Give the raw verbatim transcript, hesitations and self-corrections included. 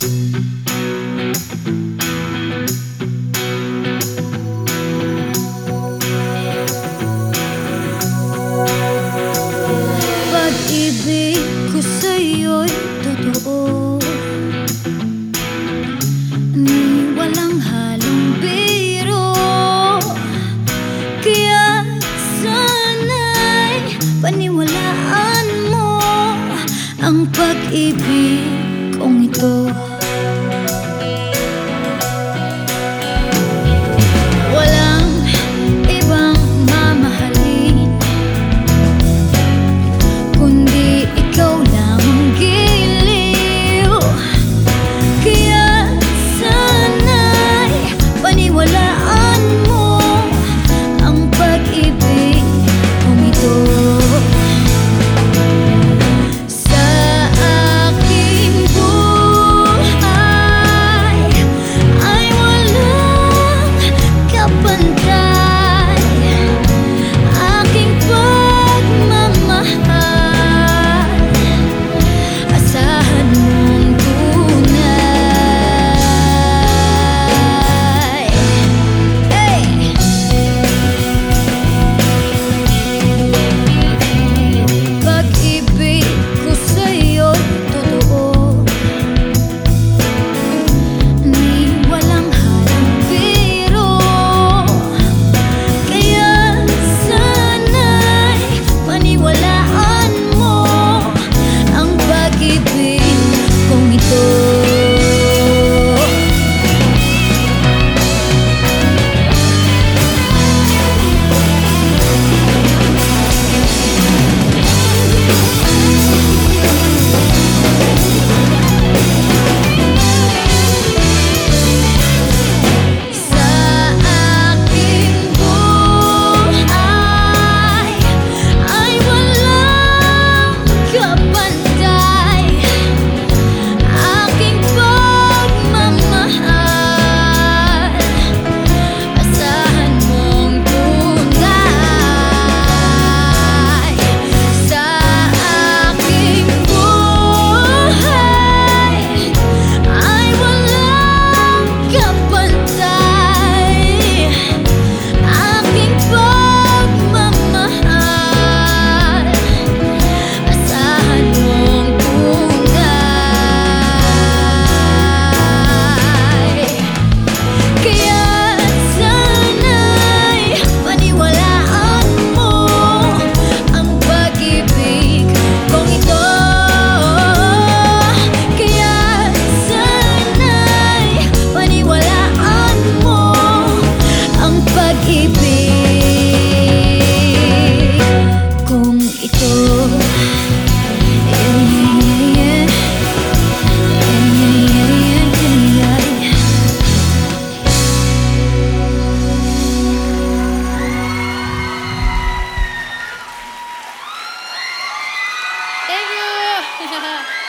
Pag-ibig ko sa'yo'y totoo, ni walang halong biro. Kaya sana'y paniwalaan mo ang pag-ibig kong ito. Walang ibang mamahalin kundi ikaw lang ang giliw. Kaya sana'y paniwalaan mo ang pag-ibig kong ito. Sa aking buhay ay walang kapantay aking pagmamahal. Asahan mong tunay. Hey! Pag-ibig ko sa'yo'y totoo, ni walang halang biro. Kaya sana'y paniwalaan mo ang pag-ibig kong ito. Sa aking buhay ay walang kapantay aking pagmamahal. Asahan mong tunay. Sa aking buhay ay walang kapantay aking pagmamahal. Asahan mong tunay. Kaya sana'y paniwalaan mo ang pag-ibig kong ito. Kaya sana'y paniwalaan mo ang pag-ibig kong ito. Yeah, yeah, yeah. Thank you!